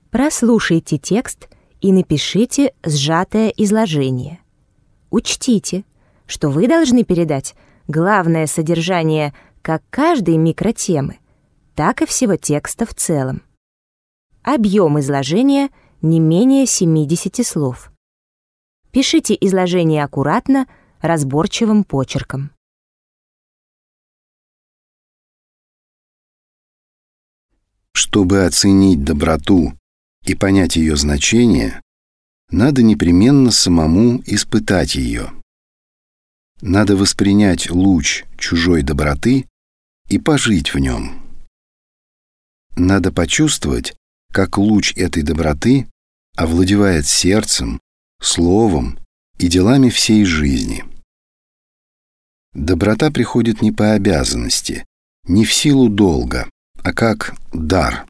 Прослушайте текст и напишите сжатое изложение. Учтите, что вы должны передать главное содержание как каждой микротемы, так и всего текста в целом. Объем изложения не менее 70 слов. Пишите изложение аккуратно, разборчивым почерком. Чтобы оценить доброту и понять ее значение, надо непременно самому испытать ее. Надо воспринять луч чужой доброты и пожить в нем. Надо почувствовать, как луч этой доброты овладевает сердцем, словом и делами всей жизни. Доброта приходит не по обязанности, не в силу долга, а как дар.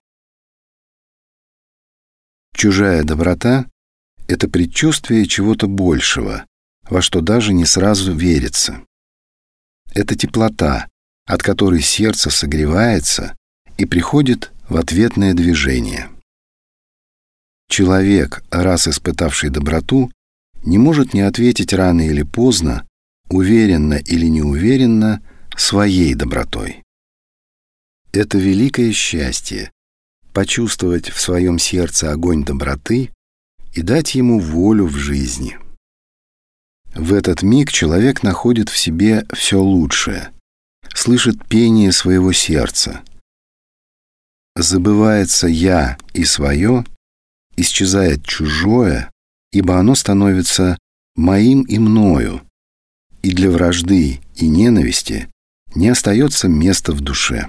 Чужая доброта — это предчувствие чего-то большего, во что даже не сразу верится. Это теплота, от которой сердце согревается и приходит в ответное движение. Человек, раз испытавший доброту, не может не ответить рано или поздно, уверенно или неуверенно, своей добротой. Это великое счастье — почувствовать в своем сердце огонь доброты и дать ему волю в жизни. В этот миг человек находит в себе все лучшее, слышит пение своего сердца. Забывается «я» и «свое», исчезает чужое, ибо оно становится моим и мною, и для вражды и ненависти не остается места в душе.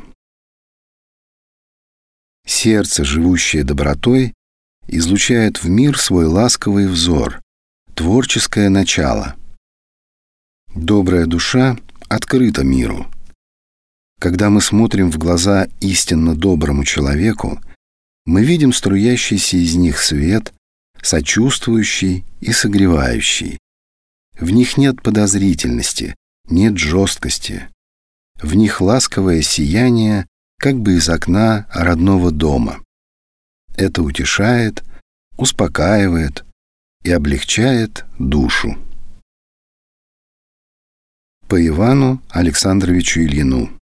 Сердце, живущее добротой, излучает в мир свой ласковый взор, творческое начало. Добрая душа открыта миру. Когда мы смотрим в глаза истинно доброму человеку, мы видим струящийся из них свет, сочувствующий и согревающий. В них нет подозрительности, нет жесткости. В них ласковое сияние, как бы из окна родного дома. Это утешает, успокаивает и облегчает душу. По Ивану Александровичу Ильину.